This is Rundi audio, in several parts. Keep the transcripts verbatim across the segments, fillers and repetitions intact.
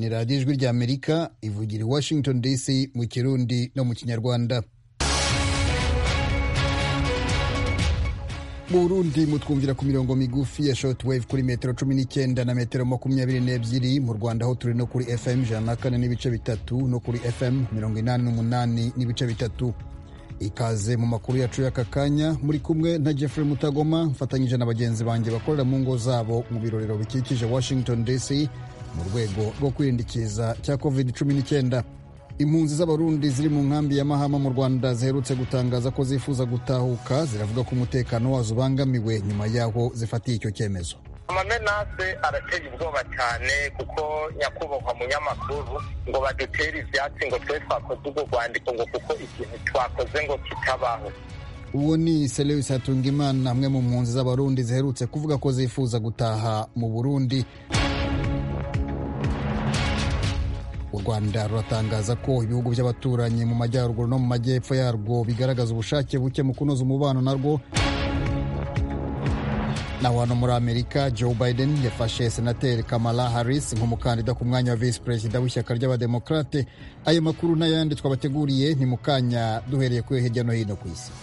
ni radiyo ijwi rya amerika ivugira i washington dc mu kirundi no mu kinyarwanda. mu Burundi mutwumvira ku mirongo migufi ya shortwave kuri metero cumi n'icyenda na metero makumyabiri n'ebyiri. Mu Rwanda ho turi no kuri F M ijana na kane n'ibice bitatu no kuri F M mirongo inani n'umunani n'ibice bitatu. Ikaze mu makuru yacu y'aka kanya, muri kumwe na Jeffrey Mutagoma mfatanyije na bagenzi banjye bakorera mu ngo zabo mu birorero bikikije Washington D C mu rwego rwo kwirinda ikiza cya covid cumi n'icyenda. Impunzi z'abarundi ziri mu nkambi ya Mahama mu Rwanda ziherutse gutangaza ko zifuza gutahuka, ziravuga ko umutekano wazo ubangamiwe nyuma yaho zifatiye icyo cyemezo. Amamenase arateye ubwoba cyane kuko nyakubahwa munyamakuru ngo badutere ivyatsi ngo twe twakoze ubwo rwandiko ngo kuko ikintu twakoze ngo kitabaho. Uwo ni Seleus Hatungimana, amwe mu mpunzi z'abarundi ziherutse kuvuga ko zifuza gutaha mu Burundi. U Rwanda ruratangaza ko ibihugu by'abaturanyi mu majyaruguru no mu majyepfo yarwo bigaragaza ubushake buke mu kunoza umubano narwo. Naho hano muri Amerika, Joe Biden yafashe Senateri Kamala Harris nk'umukandida ku mwanya wa Vice Perezida w'ishyaka ry'Abademokrate. Ayo makuru n'ayandi twabateguriye ni mu kanya, duhereye kuri hirya no hino ku isi.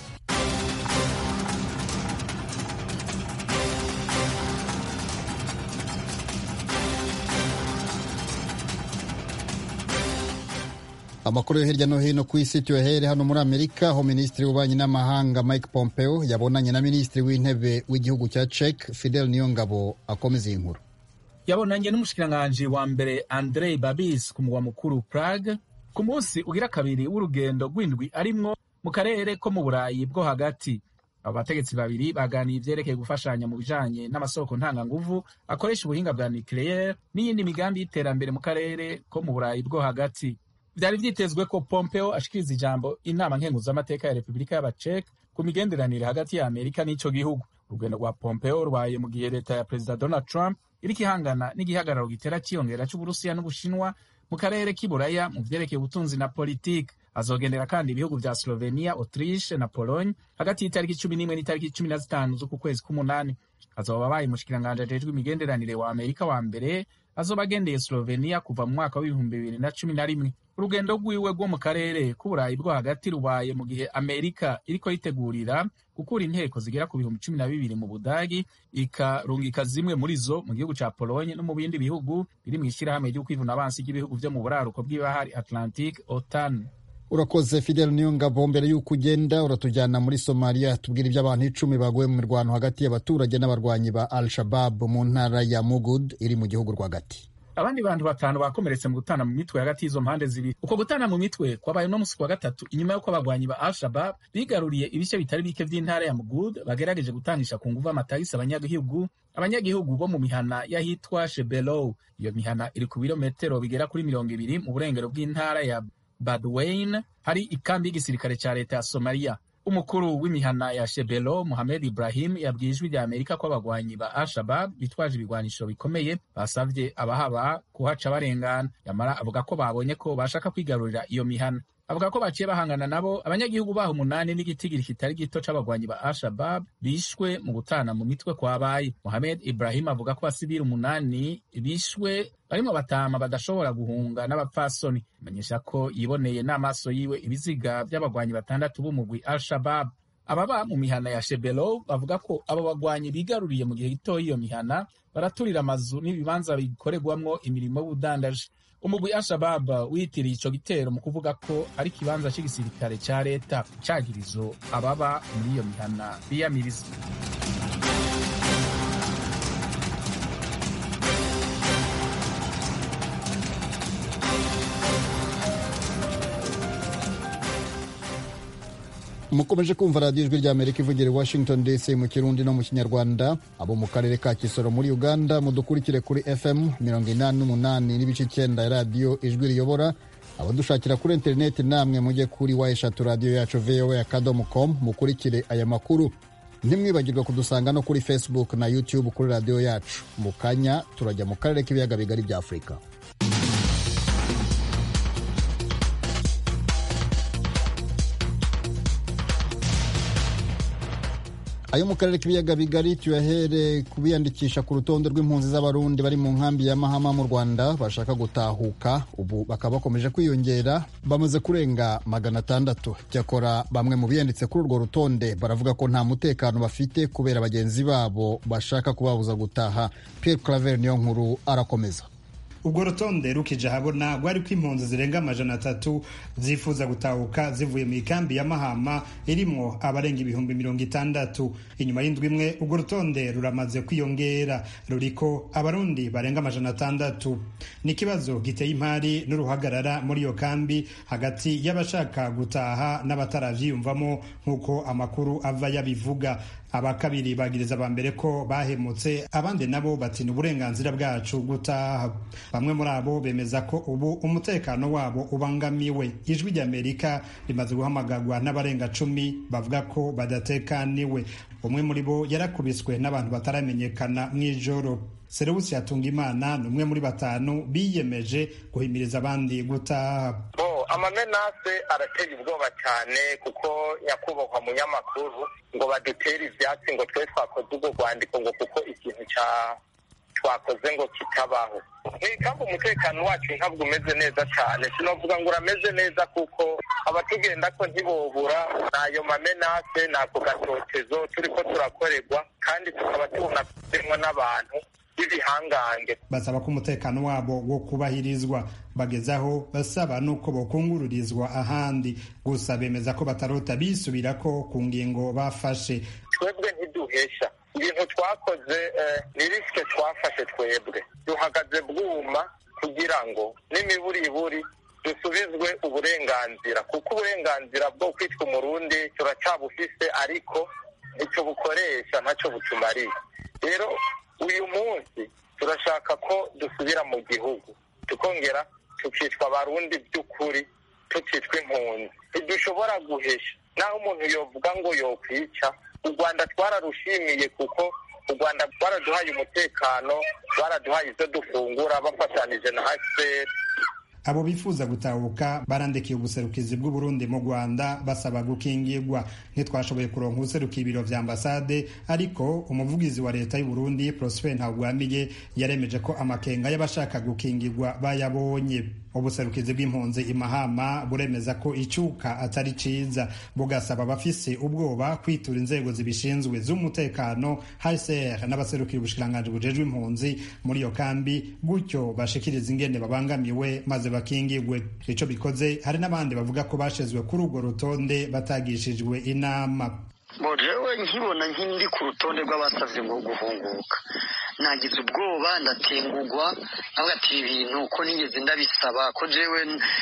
Amakuru yo hirya no hino ku isi tuyahere hano muri Amerika, aho Minisitiri w'Ububanyi n'Amahanga Mike Pompeo yabonanye na Minisitiri w'Intebe w'igihugu cya Czech Fidel Niyongabo. Akomeza iyi nkuru. Yabonanye n'umushikiranganji wa mbere Andrej Babis ku mugwa mukuru Prague ku munsi ugira kabiri w'urugendo rw'indwi arimwo mu karere ko mu Burayi bwo hagati. Abo bategetsi babiri baganiye ivyerekeye gufashanya mu bijanye n'amasoko ntanganguvu akoresha ubuhinga bwa nucleaire n'iyindi migambi y'iterambere mu karere ko mu Burayi bwo hagati. Vyari vyitezwe ko Pompeo ashikiriza ijambo inama nkenguzamateka ya Repubulika y'Abacek ku migenderanire hagati ya Amerika n'ico gihugu. Urugendo rwa Pompeo rwaye mu gihe leta ya Perezida Donald Trump iriko ihangana n'igihagararo gitera ciyongera c'Uburusiya n'Ubushinwa mu karere k'iburaya mu vyerekeye ubutunzi na politiki. Azogendera kandi ibihugu vya Slovenia, Autriche na Pologne hagati y'itariki cumi n'imwe n'itariki cumi na zitanu z'uku kwezi k'umunani. Azoba abaye umushikiranganje ajejwe imigenderanire wa Amerika wa mbere azoba agendeye Slovenia kuva mu mwaka w'ibihumbi bibiri na cumi na rimwe. Urugendo rwiwe rwo mu karere k'Uburayi bwo hagati rubaye mu gihe Amerika iriko yitegurira gukura inteko zigera ku bihumbi cumi na bibiri mu Budagi, ikarungika zimwe muri zo mu gihugu ca Pologne no mu bindi bihugu biri mw'ishirahamwe ryo kwivuna abansi ry'ibihugu vyo mu buraruko bw'ibahari Atlantique OTAN. Urakoze Fidel Niyongabo. Mbere y'uko ugenda uratujyana muri Somalia tubwira iby'abantu icumi baguye mu mirwano hagati y'abaturage n'abarwanyi ba Al-Shabaab mu ntara ya Mugud iri mu gihugu rwagati. Abandi bantu batanu bakomeretse mu gutana mu mitwe hagati y'izo mpande zibiri. Uko gutana mu mitwe kwabaye no musi wa gatatu inyuma y'uko abagwanyi ba Al-Shabaab bigaruriye ibice bitari bike vy'intara ya Mugud bagerageje gutanisha ku nguvu amatagisi abanyagihugu abanyagihugu bo mu mihana yahitwa Shebelow. Iyo mihana iri ku birometero bigera kuri mirongo ibiri mu burengero bw'intara ya Badwain, hari ikambi y'igisirikare ca leta ya Somalia. Umukuru w'imihana ya Shebelo Mohamed Ibrahim yabwiye ijwi rya Amerika ko abagwanyi ba Al-Shabaab bitwaje ibigwanisho bikomeye basavye abahaba kuhaca barengana. Yamara avuga ko babonye ko bashaka kwigarurira iyo mihana. Avuga ko baciye bahangana nabo abanyagihugu baho umunani n'igitigiri kitari gito c'abagwanyi ba Al-Shabaab bishwe mu gutana mu mitwe kwabaye. Mohamed Ibrahim avuga ko basivili umunani bishwe barimo batama badashobora guhunga n'abapfasoni. Menyesha ko yiboneye n'amaso yiwe ibiziga by'abagwanyi batandatu b'umugwi Al-Shabaab. Ababa mu mihana ya Shebelo bavuga ko abo bagwanyi bigaruriye mu gihe gito iyo mihana baraturira amazu n'ibibanza bikoregwamwo imirimo y'ubudandaji. Umugwi Al-Shabaab witiriye ico gitero mu kuvuga ko ari kibanza c'igisirikare ca leta cagirizo ababa muri iyo mihana biyamiriza. Mukomeje kumva radiyo ijwi rya Amerika ivugira i Washington D C mu Kirundi no mu Kinyarwanda. Abo mu karere ka Kisoro muri Uganda mudukurikire kuri F M mirongo inani n'umunani n'ibice icyenda ya radiyo ijwi riyobora. Abadushakira kuri interineti namwe mujye kuri wa eshatu radiyo yacu V O A akadomo com mukurikire aya makuru. Ntimwibagirwe kudusanga no kuri Facebook na YouTube kuri radiyo yacu. Mu kanya turajya mu karere k'ibiyaga bigari bya Afurika. ayo mu karere k'ibiyaga bigari tuyahere kubiyandikisha ku rutonde rw'impunzi z'abarundi bari mu nkambi ya Mahama mu Rwanda bashaka gutahuka ubu bakaba bakomeje kwiyongera bamaze kurenga magana atandatu. Cyakora bamwe mu biyanditse kuri urwo rutonde baravuga ko nta mutekano bafite kubera bagenzi babo bashaka kubabuza gutaha. Pierre Claver niyo nkuru arakomeza. Ubwo rutonde rukije habona rwari ko impunzi zirenga amajana atatu zifuza gutahuka zivuye mu ikambi ya Mahama irimwo abarenga ibihumbi mirongo itandatu. Inyuma y'indwi imwe ubwo rutonde ruramaze kwiyongera ruriko abarundi barenga amajana atandatu. Ni kibazo giteye impari n'uruhagarara muri iyo kambi hagati y'abashaka gutaha n'abataravyiyumvamo nk'uko amakuru ava yabivuga. Abakabiri bagiriza abambere ko bahemutse, abandi nabo batina uburenganzira bwacu gutaha. Bamwe muri abo bemeza ko ubu umutekano wabo ubangamiwe. Ijwi ry'Amerika rimaze guhamagarwa n'abarenga cumi bavuga ko badatekaniwe. Umwe muri bo yarakubiswe n'abantu bataramenyekana mw'ijoro. Serewusi Hatungimana ni umwe muri batanu biyemeje guhimiriza abandi gutaha. Bo amamenase arateye ubwoba cyane kuko nyakubahwa munyamakuru ngo badutere ivyatsi ngo twe twakoze ubwo rwandiko ngo kuko ikintu ca twakoze ngo kitabaho. Nk'ikamba umutekano wacu ntabwo umeze neza cyane, sinovuga ngo urameze neza kuko abatugenda ko ntibobura nayo mamenase nako gatotezo turiko turakorerwa kandi tukaba tubona kutemwa n'abantu ibihangange. Basaba ko umutekano wabo wo kubahirizwa, bagezaho basaba nuko bokungururizwa ahandi, gusa bemeza ko batarota bisubirako ku ngingo bafashe. Twebwe ntiduhesha ibintu twakoze, ni risike twafashe. Twebwe duhagaze bwuma kugira ngo n'imiburiburi dusubizwe uburenganzira, kuko uburenganzira bwo kwitwa umurundi turacyabufise ariko icyo bukoresha ntacyo butumariye. Rero uyu munsi turashaka ko dusubira mu gihugu tukongera tukitwa abarundi by'ukuri, tukitwa impunzi. Ntidushobora guhesha naho umuntu yovuga ngo yokwica. U Rwanda twararushimiye kuko u Rwanda twaraduhaye umutekano, baraduhaye ibyo dufungura bafatanije na H C R. Abo bifuza gutahuka barandekiye ubuserukizi bw'u Burundi mu Rwanda basaba gukingirwa. Ntitwashoboye kuronka ubuserukiye ibiro vya ambasade, ariko umuvugizi wa leta y'u Burundi Prosper Ntagwamiye yaremeje ko amakenga y'abashaka gukingirwa bayabonye. Ubuserukizi bw'impunzi i Mahama buremeza ko icyuka atari ciza, bugasaba abafise ubwoba kwitura inzego zibishinzwe z'umutekano H C R n'abaserukira ubushikiranganji bujejwe impunzi muri iyo kambi, gutyo bashikiriza ingene babangamiwe maze bakingirwe. Ico bikoze hari n'abandi bavuga ko bashezwe kuri urwo rutonde batagishijwe inama. Jewe nkibona nkindi ku rutonde rw'abasavye ngo guhunguka nagize ubwoba ndatengurwa, navuga ati ibintu ko nigeze ndabisaba ko jewe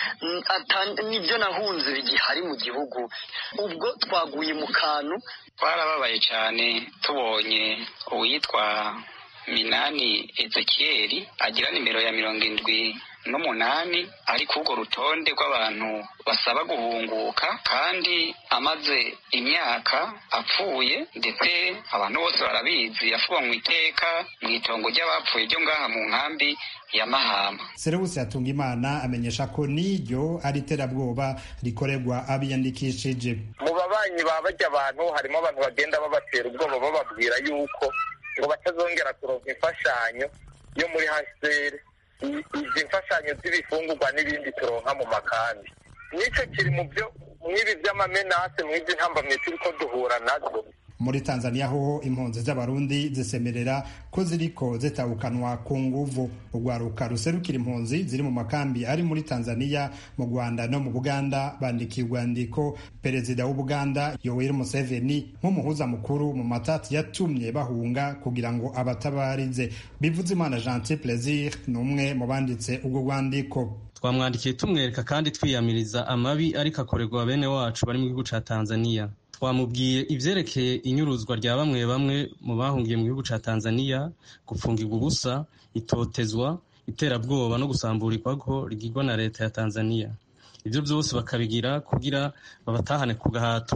nibyo nahunze bigihari mu gihugu. Ubwo twaguye mu kantu, twarababaye cyane tubonye uwitwa Minani Ezekieli agira nimero ya mirongo indwi n'umunani ari kurwo rutonde rw'abantu basaba guhunguka, kandi amaze imyaka apfuye, ndetse abantu bose barabizi yafuwe mu iteka mu itongo ry'abapfuye ryo ngaha mu nkambi ya Mahama. Serewusi Hatungimana amenyesha ko n'iryo ari terabwoba rikorerwa abiyandikishije. Mu babanyi babajya abantu harimo abantu bagenda babatera ubwoba bababwira yuko ngo batazongera kuronka imfashanyo yo muri H C R, izi mfashanyo z'ibifungurwa n'ibindi turonka mu makambi. Nico kiri mu byo mwibi by'amamenase mwizi ntambamye turiko duhura nazo. Muri Tanzania hoho impunzi z'abarundi zisemerera ko ziriko zitabukanwa ku nguvu. Urwaruka ruserukira impunzi ziri mu makambi ari muri Tanzania, mu Rwanda no mu Buganda bandikiye urwandiko Perezida w'u Buganda Yoweri Museveni nk'umuhuza mukuru mu matati yatumye bahunga kugira ngo abatabarize. Bivuzimana Gentil Plaisir ni umwe mu banditse ubwo rwandiko. Twamwandikiye tumwereka kandi twiyamiriza amabi ariko akorerwa bene wacu bari mu gihugu ca Tanzania. Twamubwiye ivyerekeye inyuruzwa rya bamwe bamwe mu bahungiye mu gihugu ca Tanzania, gupfungirwa ubusa, itotezwa, iterabwoba no gusamburirwa ko rigirwa na leta ya Tanzania. Ivyo byose bakabigira kugira babatahane ku gahato.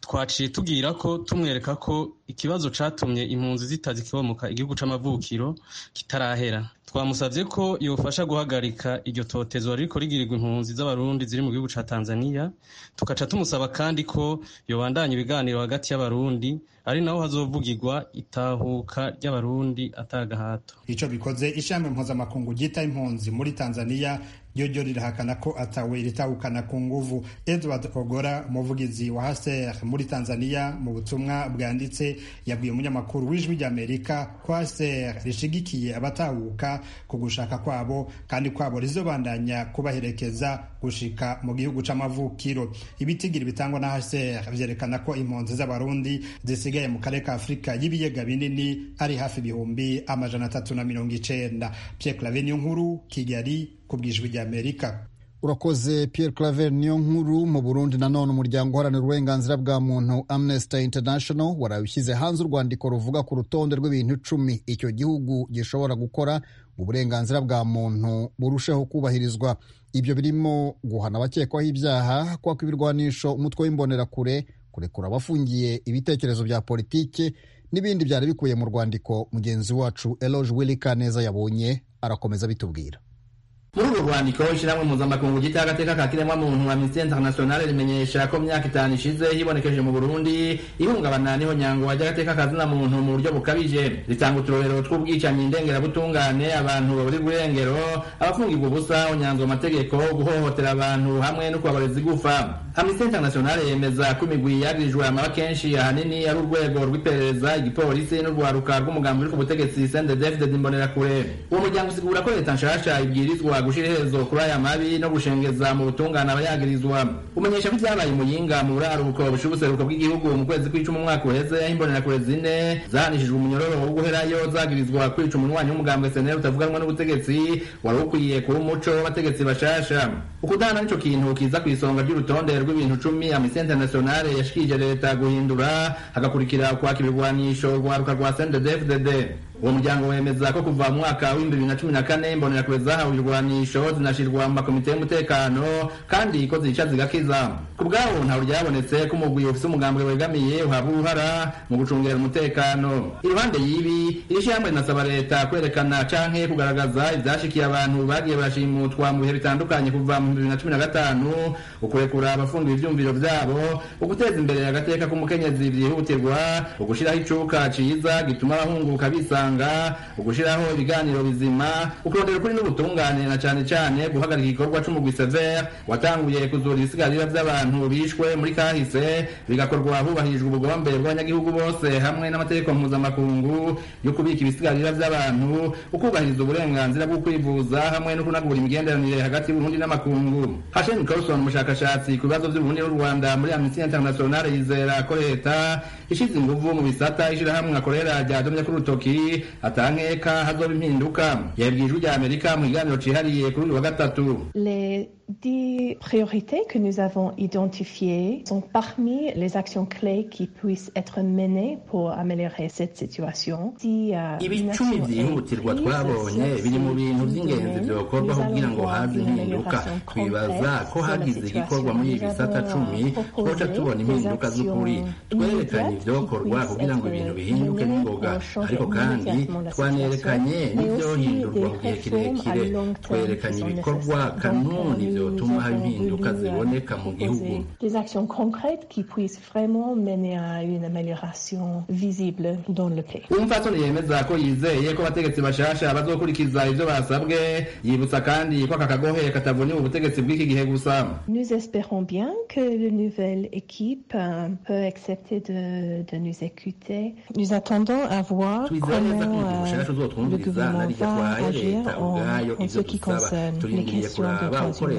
twaciye tubwira ko tumwereka ko ikibazo catumye impunzi zitazikomoka igihugu c'amavukiro kitarahera. Twamusavye ko yofasha guhagarika iryo totezwa ririko rigirirwa impunzi z'abarundi ziri mu gihugu ca Tanzania, tukaca tumusaba kandi ko yobandanya ibiganiro hagati y'abarundi ari naho hazovugirwa itahuka ry'abarundi atagahato. Ico bikoze ishami mpuzamakungu ryita impunzi muri Tanzania ryo ryo rirahakana ko atawe ritahukana ku nguvu. Edward Ogora, umuvugizi wa H C R muri Tanzania, mu butumwa bwanditse yabwiye umunyamakuru w'Ijwi ry'Amerika ko H C R rishigikiye abatahuka ku gushaka kwabo kandi kwabo rizobandanya kubaherekeza gushika mu gihugu c'amavukiro. Ibitigiri bitangwa na H C R vyerekana ko impunzi z'abarundi zisigaye mu karere ka Afrika y'ibiyaga binini ari hafi ibihumbi amajana atatu na mirongo icenda. Pierre Claver Niyonkuru, Kigali, kubw'Ijwi ry'Amerika. Urakoze Pierre Claver Niyonkuru. Mu Burundi nanone umuryango uharanira uburenganzira bwa muntu Amnesty International warabishyize hanze urwandiko ruvuga ku rutonde rw'ibintu icumi icyo gihugu gishobora gukora mu burenganzira bwa muntu burusheho kubahirizwa. Ibyo birimo guhana abakekwaho ibyaha, kwaka ibirwanisho umutwe w'imbonerakure, kurekura abafungiye ibitekerezo bya politike n'ibindi byari bikuye mu rwandiko. Mugenzi wacu Eloge Willy Kaneza yabonye arakomeza bitubwira. Muri urwo rwandiko ishyirahamwe mpuzamakungu ryita agateka ka kiremwamuntu Amnesty International rimenyesha ko myaka itanu ishize hibonekeje mu Burundi ihungabana n'ihonyango ry'agateka ka zina muntu mu buryo bukabije. Ritanga uturorero tw'ubwicanyi ndengerabutungane, abantu baburi burengero, abafungirwa ubusa, unyanzwe amategeko, guhohotera abantu hamwe no kubabareza igufa. Amnesty International yemeza ko imigwi yagirijwe amaba kenshi ahanini ari urwego rw'iperereza, igipolisi n'urwaruka rw'umugambi uri ku butegetsi C N D D F D Imbonerakure. Uwo muryango usigura ko leta nshasha ibwirizwa gushira iherezo kuri aya mabi no gushengeza mu butungane abayagirizwa. Umenyesha ko ibyabaye Muyinga mu buraruko bushubuseruko bw'igihugu mu kwezi kw'icumi umwaka uheze, imbonerakure zine zahanishijwe umunyororo wo guherayo zagirizwa kwica umunywanyi w'umugambwe S N L utavuganwa n'ubutegetsi wari ukwiye kuba umuco w'abategetsi bashasha. Ukudahana nico kintu kiza kw'isonga ry'urutonde rw'ibintu cumi Amnesty International yashikije leta guhindura, hagakurikira kwaka ibirwanisho rwaruka rwa C N D D F D D. Uwo muryango wemeza ko kuva mu mwaka w'ibihumbi bibiri na cumi na kane imbonerakure zahawe ibirwanisho zinashirwa mu makomite y'umutekano kandi ko zica zigakiza. Ku bwabo ntawe ryabonetse ko umugwi ufise umugambwe wegamiye uhabwa uruhara mu gucungera umutekano. Iruhande y'ibi, iri shyirahamwe rinasaba leta kwerekana canke kugaragaza ivyashikiye abantu bagiye barashimutwa mu bihe bitandukanye kuva mu bibiri na cumi na gatanu, ukurekura abafungiwe ivyumviro vyabo, uguteza imbere agateka k'umukenyezi vyihutirwa, ugushiraho icuka ciza gituma abahunguka bisa ugushiraho ibiganiro bizima, ukurondera ukuri n'ubutungane na cane cane guhagarika igikorwa c'umugwi Sever watanguye kuzura ibisigarira vy'abantu bishwe muri kahise, bigakorwa hubahirijwe ubugombe bw'abanyagihugu bose hamwe n'amategeko mpuzamakungu yo kubika ibisigarira vy'abantu, ukubahiriza uburenganzira bwo kwivuza hamwe no kunagura imigenderanire hagati y'Uburundi n'amakungu. Hashem Nicholson, umushakashatsi ku bibazo vy'Uburundi n'u Rwanda muri Amnesty International, yizera ko leta ishize inguvu mu bisata ishirahamwe akorera ryadomye ku rutoki atankeka hazoba impinduka. Yabwiye Ijwi ry'Amerika mu kiganiro cihariye kuri uyu wa gatatu. Les dix priorités que nous avons identifiées sont parmi les actions clés qui puissent être menées pour améliorer cette situation. Si, uh, ibicumi vyihutirwa twabonye biri mu bintu vy'ingenzi vyokorwa kugira ngo haze impinduka. Twibaza ko hagize igikorwa muri ibi bisata cumi twoca tubona impinduka z'ukuri. Twerekanye ivyokorwa kugira ngo ibintu bihinduke n'ingoga, ariko kandi twanerekanye n'ivyohindurwa mu gihe kirekire. Twerekanye ibikorwa kanuni vyotuma hari impinduka ziboneka mu gihugu. Des actions concrètes qui puissent vraiment mener à une amélioration visible dans le pays. Umupfasoni yemeza ko yizeye ko abategetsi bashasha bazokurikiza ivyo basabwe, yibutsa kandi ko aka kagohe katavuniwe ubutegetsi bw'iki gihe gusa. Nous espérons bien que la nouvelle équipe euh, peut accepter de, de nous écouter. Nous attendons à voir comment euh, le gouvernement va agir en, en ce qui concerne les questions de droits humains.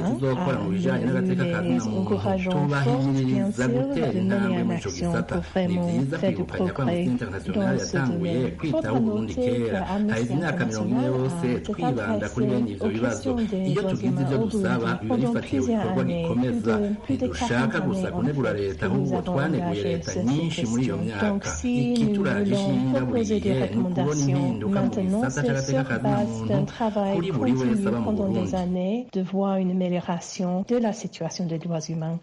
Nous les encourageons fort, bien sûr, de mener en action pour vraiment faire du progrès dans ce domaine. Il faudra noter qu'Amnesty International s'est adressé aux questions des droits humains au Burundi pendant plusieurs années, plus de quarante années en fait, que nous avons engagé cette question. Donc si nous voulons proposer des recommandations maintenant, c'est sur base d'un travail continu pendant des années de voir une amélioration de la situation des droits humains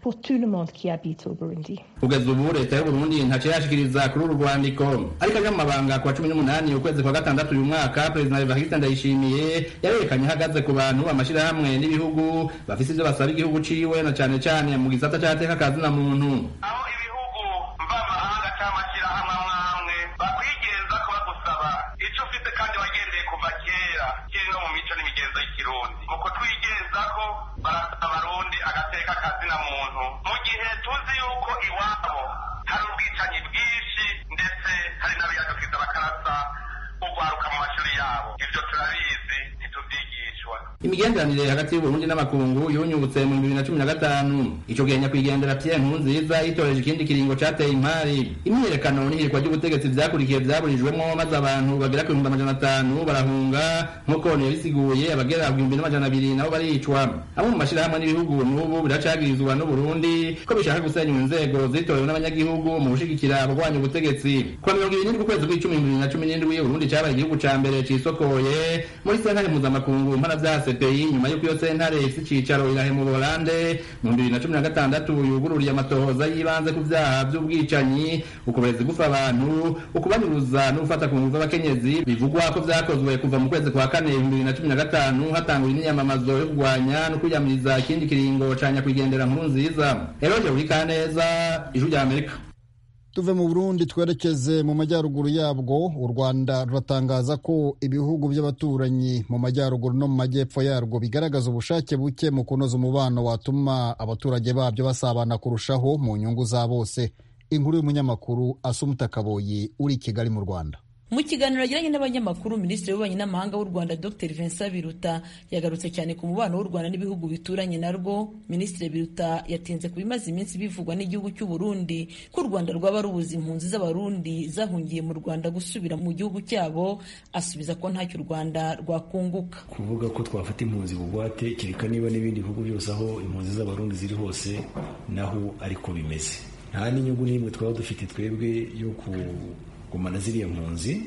pour tout le monde qui habite au Burundi. Kugeza ubu leta y'u Burundi ntaco yashikiriza kuri uru rwandiko, ariko aje mu mabanga kwa cumi n'umunani ukwezi kwa gatandatu uyu mwaka Perezida Evariste Ndayishimiye yarerekanye ahagaze ku bantu amashirahamwe n'ibihugu bafise ivyo basaba igihugu ciwe na cane cane mu gisata c'agateka ka zina muntu. Aho ibihugu mvamahanga c'amashirahamwe amwe bakwigenza ko bagusaba ico ufite kandi wagendeye kuva kera kiri no mu mico n'imigenzo y'ikirundi mu kutwigenza ko barasaba abarundi agateka ka zina muntu mu gihe tuzi yuko iwabo hari ubwicanyi bwinshi ndetse hari n'abiyadukiza bakarasa ugwaruka mu mashuri yabo. Ivyo turabizi ntituvyigishwa. Imigenderanire hagati y'Uburundi n'amakungu yunyubutse mu bibiri na cumi na gatanu. Ico gihe nyakwigendera Pierre Nkurunziza yitoreje ikindi kiringo cateye impari. Imyiyerekano n'ihirikwa ry'ubutegetsi vyakurikiye vyaburijwemwo maze abantu bagera ku bihumbi amajana atanu barahunga nk'uko yabisiguye, abagera ku bihumbi n'amajana abiri nabo baricwa. Abo mu mashirahamwe n'ibihugu n'ubu biracagirizwa n'Uburundi ko bishaka gusenya inzego zitorewe n'abanyagihugu mu gushigikira abagwanya ubutegetsi. Kwa mirongo ibiri n'indwi ukwezi kw'icumi bibiri na cumi n'indwi Uburundi cabaye igihugu ca mbere cisokoye muri sentare mpuzamakungu mpana vya C P I nyuma y'uko iyo sentare ifise icicaro irahe mu Buholande mu bibiri na cumi na gatandatu yugururiye amatohoza y'ibanze ku vyaha vy'ubwicanyi, ukubereza gufa abantu, ukubanyuruza no gufata ku nguvu abakenyezi bivugwa ko vyakozwe kuva mu kwezi kwa kane bibiri na cumi na gatanu hatangura imyamamazo yo kurwanya no kwiyamiriza ikindi kiringo ca nyakwigendera Nkurunziza. Eroje Urikaneza, Ijwi rya Amerika. Tuve mu Burundi twerekeze mu majyaruguru yabwo. U Rwanda ruratangaza ko ibihugu by'abaturanyi mu majyaruguru no mu majyepfo yarwo bigaragaza ubushake buke mu kunoza umubano watuma abaturage babyo basabana kurushaho mu nyungu za bose. Inkuru y'umunyamakuru Asumta Kaboyi uri Kigali mu Rwanda. Mu kiganiro yagiranye n'abanyamakuru, Minisitiri w'Ububanyi n'Amahanga w'u Rwanda Dr Vincent Biruta yagarutse cyane ku mubano w'u Rwanda n'ibihugu bituranye narwo. Minisitiri Biruta yatinze ku bimaze iminsi bivugwa n'igihugu cy'u Burundi ko u Rwanda rwaba rubuza impunzi z'abarundi zahungiye mu Rwanda gusubira mu gihugu cyabo, asubiza ko ntacyo u Rwanda rwakunguka. Kuvuga ko twafata impunzi bugwate kereka niba n'ibindi bihugu byose aho impunzi z'abarundi ziri hose naho ariko bimeze. Nta n'inyungu n'imwe twaba dufite twebwe yo ku gumana ziriya mpunzi.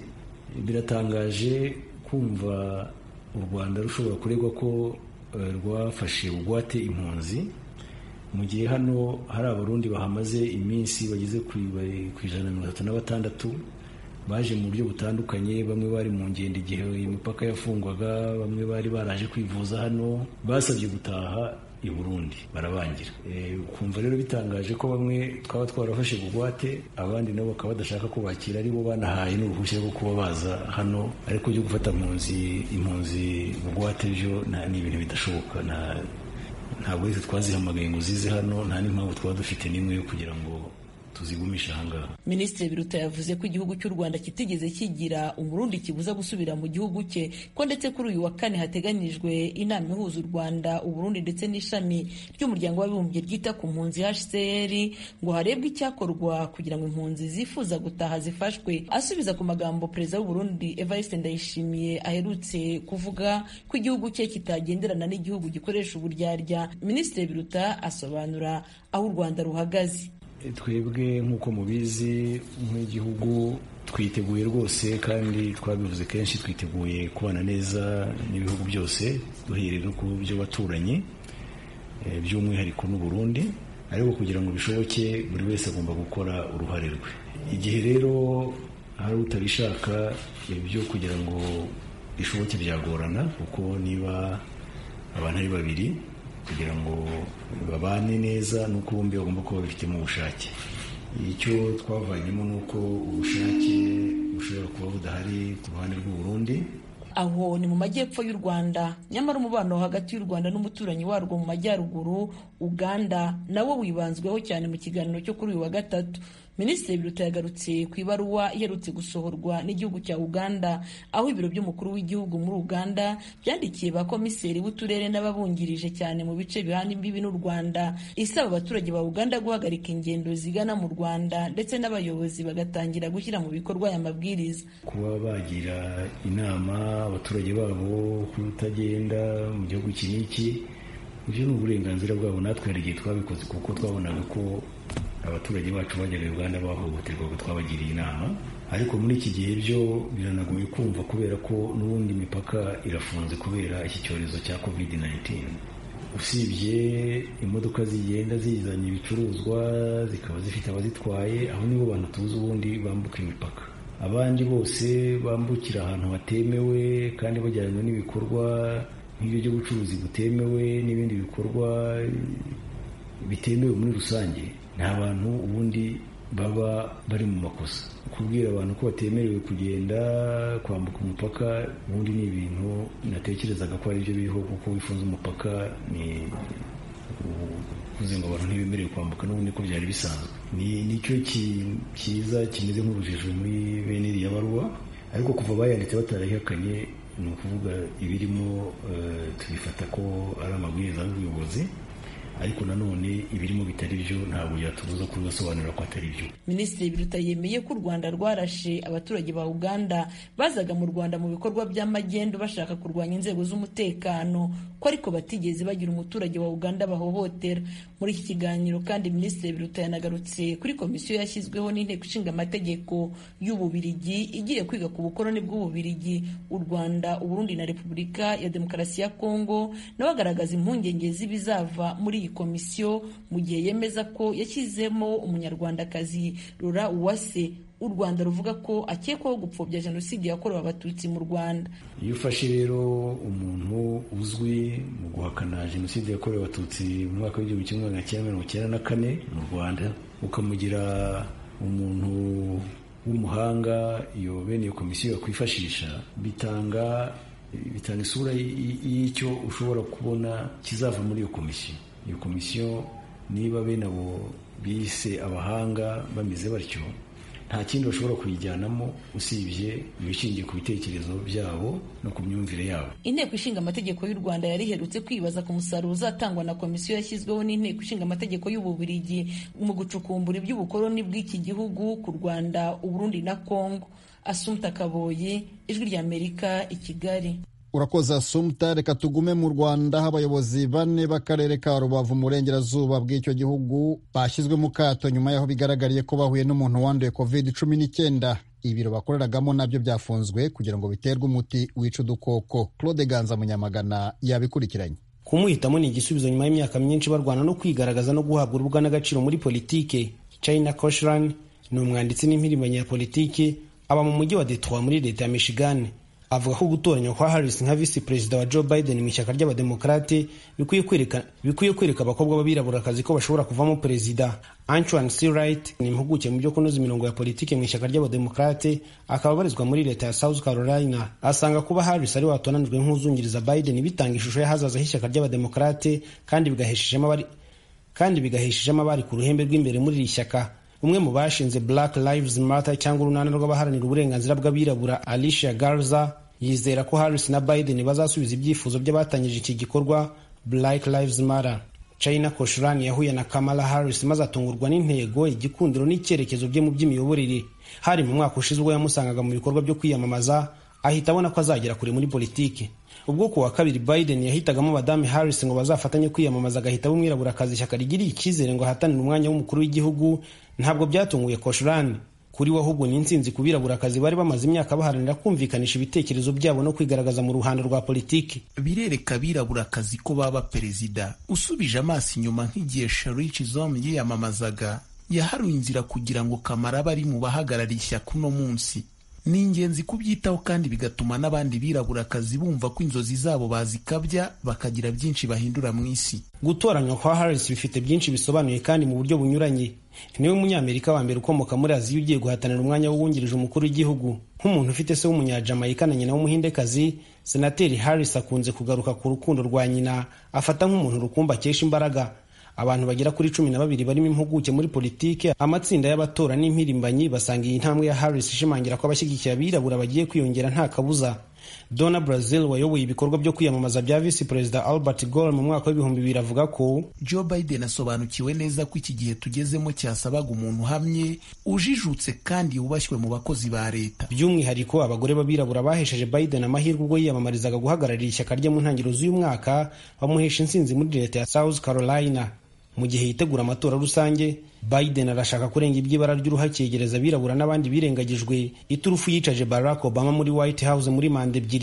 Biratangaje kumva u Rwanda rushobora kuregwa ko uh, rwafashe bugwate impunzi mu gihe hano hari abarundi bahamaze iminsi bageze ku ijana na mirongo itatu na batandatu baje mu buryo butandukanye. Bamwe bari mu ngendo igihe imipaka yafungwaga, bamwe bari baraje kwivuza hano, basabye gutaha i Burundi barabangira. E, kumva rero bitangaje ko bamwe twaba twarafashe bugwate abandi nabo bakaba badashaka kubakira, aribo banahaye n'uruhushya rwo kuba baza hano, ariko byo gufata impunzi impunzi bugwate byo ni ibintu bidashoboka. na ntabwo wese twazihamagaye ngo zize hano, nta n'impamvu twaba dufite n'imwe yo kugira ngo tuzigumisha ahangaha. Minisitiri Biruta yavuze ko igihugu cy'u Rwanda kitigeze kigira umurundi kibuza gusubira mu gihugu cye, ko ndetse kuri uyu wa kane hateganijwe inama ihuza u Rwanda, u Burundi ndetse n'ishami ry'umuryango w'abibumbye ryita ku mpunzi H C R ngo harebwe icyakorwa kugira ngo impunzi zifuza gutaha zifashwe. Asubiza ku magambo Perezida w'u Burundi Evariste Ndayishimiye aherutse kuvuga ko igihugu cye kitagenderana n'igihugu gikoresha uburyarya, Minisitiri Biruta asobanura aho u Rwanda ruhagaze. Twebwe nk'uko mubizi nk'igihugu twiteguye rwose, kandi twabivuze kenshi, twiteguye kubana neza n'ibihugu byose duhereye ku byo baturanyi by'umwihariko n'u Burundi, ariko kugira ngo bishoboke buri wese agomba gukora uruhare rwe. Igihe rero hari utabishaka ibyo kugira ngo bishoboke byagorana, kuko niba abantu ari babiri kugira ngo babane neza nuko bombi bagomba kuba bafitemo ubushake. Icyo twavanyemo nuko ubushake bushobora kuba budahari ku ruhande rw'u Burundi. Aho ni mu majyepfo y'u Rwanda, nyamara umubano hagati y'u Rwanda n'umuturanyi warwo mu majyaruguru Uganda nawo wibanzweho cyane mu kiganiro cyo kuri uyu wa gatatu. Minisitiri Biruta yagarutse ku ibaruwa iherutse gusohorwa n'igihugu cya Uganda, aho ibiro by'umukuru w'igihugu muri Uganda byandikiye ba komiseri b'uturere n'ababungirije cyane mu bice bihana imbibi n'u Rwanda, isaba abaturage ba Uganda guhagarika ingendo zigana mu Rwanda ndetse n'abayobozi bagatangira gushyira mu bikorwa aya mabwiriza. Kuba bagira inama abaturage babo kutagenda mu gihugu iki n'iki, ibyo ni uburenganzira bwabo, natwe hari igihe twabikoze kuko twabonaga ko abaturage bacu bajyaga Uganda bahohoterwa, twabagiriye inama. Ariko muri iki gihe byo biranagoye kumva kubera ko n'ubundi imipaka irafunze kubera iki cyorezo cya covid nineteen. usibye imodoka zigenda zizanye ibicuruzwa zikaba zifite abazitwaye, aho nibo bantu tuzi ubundi bambuka imipaka. Abandi bose bambukira ahantu hatemewe kandi bajyanye n'ibikorwa nk'ibyo byo gucuruzi butemewe n'ibindi bikorwa bitemewe muri rusange, nta bantu ubundi baba bari mu makosa. Kubwira abantu ko batemerewe kugenda kwambuka umupaka ubundi ni ibintu natekerezaga ko ari byo biriho, kuko wifunze umupaka ni kuze ngo abantu ntibemerewe kwambuka n'ubundi ko byari bisanzwe. Ni nicyo cyiza kimeze nk'urujijo muri bene iriya baruwa, ariko kuva bayanditse batarayihakanye ni ukuvuga ibirimo tubifata ko ari amabwiriza y'ubuyobozi, ariko nanone ibirimo bitari byo ntabwo yatubuza kubisobanura ko atari byo. Minisitiri Biruta yemeye ko u Rwanda rwarashe abaturage ba Uganda bazaga mu Rwanda mu bikorwa by'amagendo bashaka kurwanya inzego z'umutekano, ko ariko batigeze bagira umuturage wa Uganda bahohotera. Muri iki kiganiro kandi Minisitiri Biruta yanagarutse kuri komisiyo yashyizweho n'Inteko Ishinga Amategeko y'Ububirigi igiye kwiga ku bukoloni bw'Ububirigi, u Rwanda, u Burundi na Repubulika ya Demokarasi ya Kongo, nawe agaragaza impungenge z'ibizava muri iyi komisiyo mu gihe yemeza ko yashyizemo umunyarwandakazi Laura Uwase u Rwanda ruvuga ko akekwaho gupfobya jenoside yakorewe abatutsi mu Rwanda. Iyo ufashe rero umuntu uzwi mu guhakana jenoside yakorewe abatutsi mu mwaka w'igihumbi kimwe magana cyenda mirongo icyenda na kane mu Rwanda, ukamugira umuntu w'umuhanga, iyo bene iyo komisiyo yakwifashisha bitanga bitanga isura y'icyo ushobora kubona kizava muri iyo komisiyo. Iyo komisiyo niba bene abo bise abahanga bameze batyo, nta kindi bashobora kuyijyanamo usibye ibishingiye ku bitekerezo byabo no ku myumvire yabo. Inteko Ishinga Amategeko y'u Rwanda yari iherutse kwibaza ku musaruro uzatangwa na komisiyo yashyizweho n'Inteko Ishinga Amategeko y'Ububirigi mu gucukumbura iby'ubukoloni bw'iki gihugu ku Rwanda, u Burundi na Kongo. Assumpta Kaboyi, Ijwi ry'Amerika, i Kigali. Urakoze Assumpta. Reka tugume mu Rwanda, aho abayobozi bane b'akarere ka Rubavu mu burengerazuba bw'icyo gihugu bashyizwe mu kato nyuma y'aho bigaragariye ko bahuye n'umuntu wanduye covid cumi n'icyenda. Ibiro bakoreragamo nabyo byafunzwe kugira ngo biterwe umuti wica udukoko. Claude Ganza Munyamagana yabikurikiranye. Kumuhitamo ni igisubizo nyuma y'imyaka myinshi barwana no kwigaragaza no guhabwa urubuga n'agaciro muri politike. China Koshran ni umwanditsi n'impirimbanyi ya politike, aba mu mujyi wa Detroit muri leta ya Michigan. Avuga ko gutoranywa kwa Harris nka vice perezida wa Joe Biden mu ishyaka ry'abademokrate bikwiye kwereka bikwiye kwereka abakobwa b'abirabura akazi ko bashobora kuvamo perezida. Antoine C. Wright ni impuguke mu byo kunoza imirongo ya politike mu ishyaka ry'abademokrate, akaba abarizwa muri leta ya South Carolina. Asanga kuba Harris ari watonanijwe nk'uzungiriza Biden bitanga ishusho y'ahazaza h'ishyaka ry'abademokrate kandi bigaheshejemo abari kandi bigaheshejemo abari ku ruhembe rw'imbere muri iri shyaka. Umwe mu bashinze Black Lives Matter cyangwa urunana rw'abaharanira uburenganzira bw'abirabura, Alicia Garza, yizera ko Harris na Biden bazasubiza ibyifuzo by'abatangije iki gikorwa Black Lives Matter. China Koshran yahuye na Kamala Harris maze atungurwa n'intego, igikundiro n'icyerekezo bye mu by'imiyoborere. Hari mu mwaka ushize ubwo yamusangaga mu bikorwa byo kwiyamamaza, ahita abona ko azagera kure muri politiki. Ubwo ku wa kabiri Biden yahitagamo Madame Harris ngo bazafatanye kwiyamamaza, agahita bumwirabura akazi ishyaka rigiriye icyizere ngo ahatanire umwanya w'umukuru w'igihugu, ntabwo byatunguye Koshran. Kuri we ahubwo ni intsinzi ku birabura akazi bari bamaze imyaka baharanira kumvikanisha ibitekerezo byabo no kwigaragaza mu ruhando rwa politiki. Birereka abirabura akazi ko baba perezida. Usubije amaso inyuma nk'igihe Cheryl Chisholm yiyamamazaga, yaharuye inzira kugira ngo Kamara bari mu bahagarariye ishyaka uno munsi. Ni ingenzi kubyitaho kandi bigatuma n'abandi birabura akazi bumva ko inzozi zabo bazikabya bakagira byinshi bahindura mu isi. Gutoranywa kwa Harris bifite byinshi bisobanuye kandi mu buryo bunyuranye. Niwe munyamerika wa mbere ukomoka muri Aziya ugiye guhatanira umwanya w'uwungirije umukuru w'igihugu. Nk'umuntu ufite se w'umunyajamaika na nyina w'umuhindekazi, Senateri Harris akunze kugaruka ku rukundo rwa nyina, afata nk'umuntu rukumba akesha imbaraga. Abantu bagera kuri cumi na babiri barimo impuguke muri politike, amatsinda y'abatora n'impirimbanyi basanga iyi ntambwe ya Harris ishimangira ko abashyigikiye abirabura bagiye kwiyongera nta kabuza. Donna Brazil wayoboye ibikorwa byo kwiyamamaza bya Vice Perezida Albert Gore mu mwaka w'ibihumbi bibiri avuga ko Joe Biden asobanukiwe neza ko iki gihe tugezemo cyasabaga umuntu uhamye, ujijutse kandi wubashywe mu bakozi ba leta. By'umwihariko abagore b'abirabura bahesheje Biden amahirwe ubwo yiyamamarizaga guhagararira ishyaka rye mu ntangiriro z'uyu mwaka, bamuhesha intsinzi muri leta ya South Carolina. Mu gihe yitegura amatora rusange, Biden arashaka kurenga iby'ibara ry'uruhake yegereza abirabura n'abandi birengagijwe, iturufu yicaje Barack Obama muri White House muri manda ebyiri.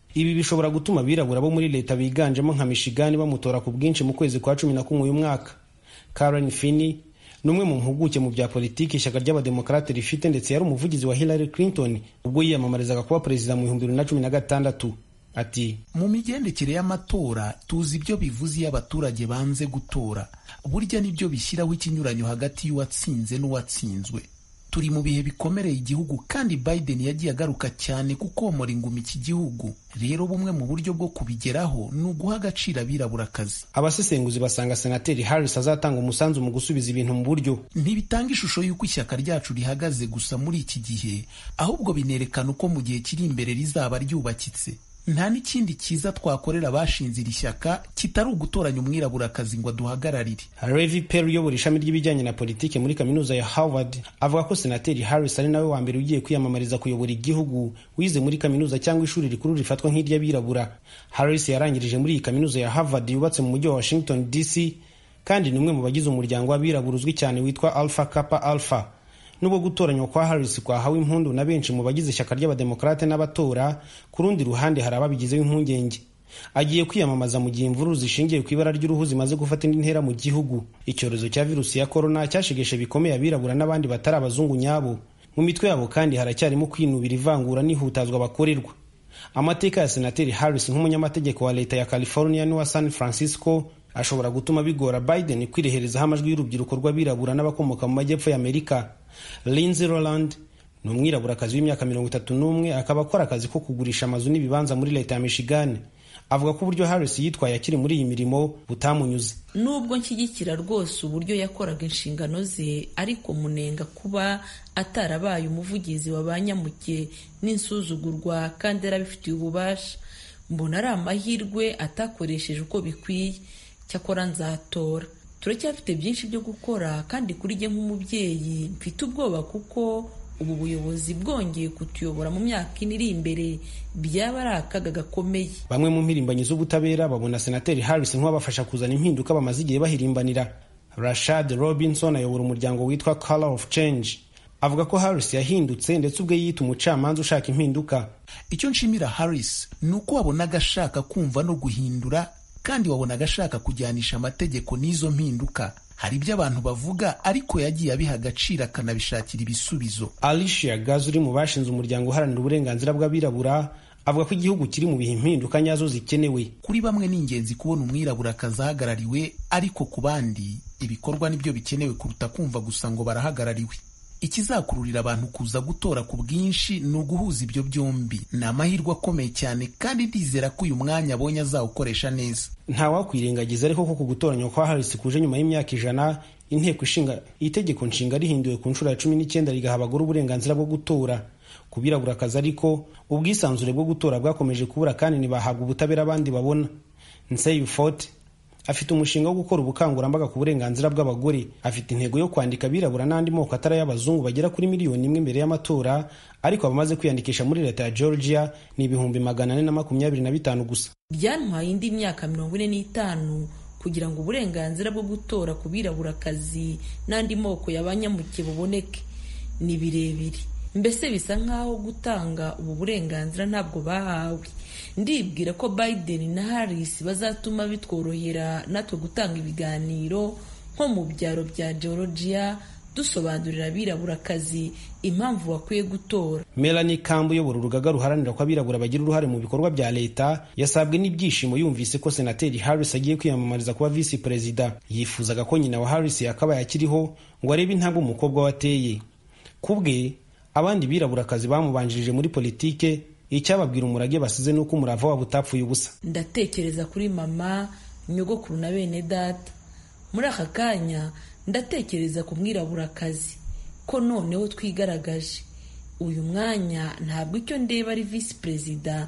ibi bishobora gutuma abirabura bo muri leta biganjemo nka Michigan bamutora ku bwinshi mu kwezi kwa cumi na kumwe uyu mwaka. Karen Finney ni umwe mu mpuguke mu bya politiki ishyaka ry'abademokarate rifite, ndetse yari umuvugizi wa Hillary Clinton ubwo yiyamamarizaga kuba perezida mu bihumbi bibiri na cumi na gatandatu. Ati mu migendekere y'amatora tuzi ibyo bivuze iyo abaturage banze gutora, burya nibyo bishyiraho ikinyuranyo hagati y'uwatsinze n'uwatsinzwe. Turi mu bihe bikomereye igihugu kandi Biden yagiye agaruka cyane kukomora ingumi iki gihugu. Rero bumwe mu buryo bwo kubigeraho ni uguha agaciro abiraburakazi. Abasesenguzi basanga Senateri Harris azatanga umusanzu mu gusubiza ibintu mu buryo. Ntibitanga ishusho y'uko ishyaka ryacu rihagaze gusa muri iki gihe, ahubwo binerekana uko mu gihe kiri imbere rizaba ryubakitse. Nta n'ikindi cyiza twakorera abashinze iri shyaka kitari ugutoranya umwiraburakazi ngo aduhagararire. Levi Perry uyobora ishami ry'ibijyanye na politiki muri kaminuza ya Harvard avuga ko Senateri Harris ari nawe wa mbere ugiye kwiyamamariza kuyobora igihugu wize muri kaminuza cyangwa ishuri rikuru rifatwa nk'iry'abirabura. Harris yarangirije muri iyi kaminuza ya Harvard yubatse mu mujyi wa Washington D C kandi ni umwe mu bagize umuryango w'abirabura uzwi cyane witwa Alpha Kappa Alpha. Nubwo gutoranywa kwa Harris kwahawe impundu na benshi mu bagize ishyaka ry'abademokarate n'abatora, ku rundi ruhande hari ababigizeho impungenge. Agiye kwiyamamaza mu gihe imvururu zishingiye ku ibara ry'uruhu zimaze gufata indi ntera mu gihugu. Icyorezo cya virusi ya corona cyashegeshe bikomeye abirabura n'abandi batari abazungu nyabo. Mu mitwe yabo kandi haracyarimo kwinubira ivangura n'ihutazwa bakorerwa. Amateka ya Senateri Harris nk'umunyamategeko wa leta ya California n'uwa San Francisco ashobora gutuma bigora Biden kwireherezaho amajwi y'urubyiruko rw'abirabura n'abakomoka mu majyepfo y'Amerika. Lindsay Roland ni umwiraburakazi w'imyaka mirongo itatu n'umwe, akaba akora akazi ko kugurisha amazu n'ibibanza muri leta ya Michigan. Avuga ko uburyo Harris yitwaye akiri muri iyi mirimo butamunyuze. Nubwo nshyigikira rwose uburyo yakoraga inshingano ze, ariko munenga kuba atarabaye umuvugizi wa banyamuke n'insuzugurwa kandi yarabifitiye ububasha. Mbona ari amahirwe atakoresheje uko bikwiye. Cyakora nzatora. Turacyafite byinshi byo gukora kandi kuri jye nk'umubyeyi mfite ubwoba kuko ubu buyobozi bwongeye kutuyobora mu myaka ine iri imbere byaba ari akaga gakomeye. Bamwe mu mpirimbanyi z'ubutabera babona Senateri Harris nk'abafasha kuzana impinduka bamaze igihe bahirimbanira. Rashad Robinson ayobora umuryango witwa Color of Change avuga ko Harris yahindutse ndetse ubwe yita umucamanza ushaka impinduka. Icyo nshimira Harris ni uko wabonaga ashaka kumva no guhindura, kandi wabonaga ashaka kujyanisha amategeko n'izo mpinduka. Hari ibyo abantu bavuga ariko yagiye abiha agaciro akanabishakira ibisubizo. Alicia Gaz uri mu bashinze umuryango uharanira uburenganzira bw'abirabura avuga ko igihugu kiri mu bihe impinduka nyazo zikenewe. Kuri bamwe ni ingenzi kubona umwirabura akazahagarariwe, ariko ku bandi ibikorwa nibyo bikenewe kuruta kumva gusa ngo barahagarariwe. Ikizakururira abantu kuza gutora ku bwinshi ni uguhuza ibyo byombi. Ni amahirwe akomeye cyane kandi ndizera ko uyu mwanya abonye azawukoresha neza. Nta wakwirengagiza ariko ko ku gutoranywa kwa Harris kuje nyuma y'imyaka ijana, inteko ishinga itegeko nshinga rihinduwe ku nshuro ya cumi n'icyenda rigaha abagore uburenganzira bwo gutora. Kubirabura akazi ariko ubwisanzure bwo gutora bwakomeje kubura kandi ntibahabwa ubutabera abandi babona. Nsei Forte afite umushinga wo gukora ubukangurambaga ku burenganzira bw'abagore. Afite intego yo kwandika abirabura n'andi moko atari y'abazungu bagera kuri miliyoni imwe mbere y'amatora, ariko abamaze kwiyandikisha muri leta ya Georgia ni ibihumbi magana ane na makumyabiri na bitanu gusa. Byantwaye indi myaka mirongo ine n'itanu kugira ngo uburenganzira bwo gutora ku birabura-kazi n'andi moko y'abanyamuke buboneke. Ni birebire, mbese bisa nk'aho gutanga ubu burenganzira ntabwo bahawe. Ndibwira ko Biden na Harris bazatuma bitworohera natwe gutanga ibiganiro nko mu byaro bya Georgia dusobanurira abirabura-kazi impamvu bakwiye gutora. Melanie Kambu uyobora urugaga ruharanira ko abirabura bagira uruhare mu bikorwa bya leta yasabwe n'ibyishimo yumvise ko Senateri Harris agiye kwiyamamariza kuba visi perezida. Yifuzaga ko nyina wa Harris yakabaye akiriho ngo arebe intambwe umukobwa wateye. Kubwe abandi birabura-kazi bamubanjirije muri politike, icyababwira umurage basize nuko umurava wabo utapfuye ubusa. Ndatekereza kuri mama, nyogokuru na bene data. Muri aka kanya ndatekereza ku mwirabura-kazi ko noneho twigaragaje. Uyu mwanya ntabwo icyo ndeba ari visi perezida.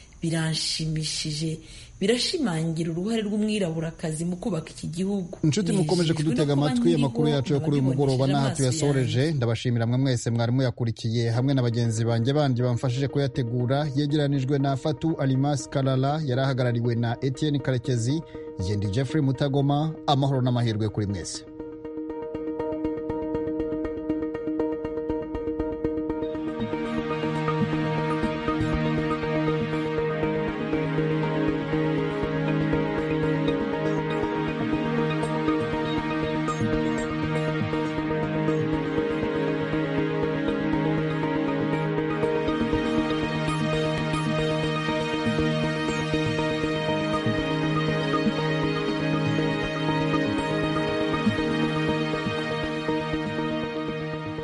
Biranshimishije, birashimangira uruhare rw'umwirabura-kazi mu kubaka iki gihugu. Inshuti mukomeje kudutega amatwi, amakuru yacu yo kuri uyu mugoroba n'aha tuyasoreje. Ndabashimira mwe mwese mwarimu yakurikiye hamwe na bagenzi banjye bandi bamfashije kuyategura. Yegeranijwe na Fatu Alimas Kalala, yarahagarariwe na Etienne Karekezi. Yendi Jeffrey Mutagoma. Amahoro n'amahirwe kuri mwese.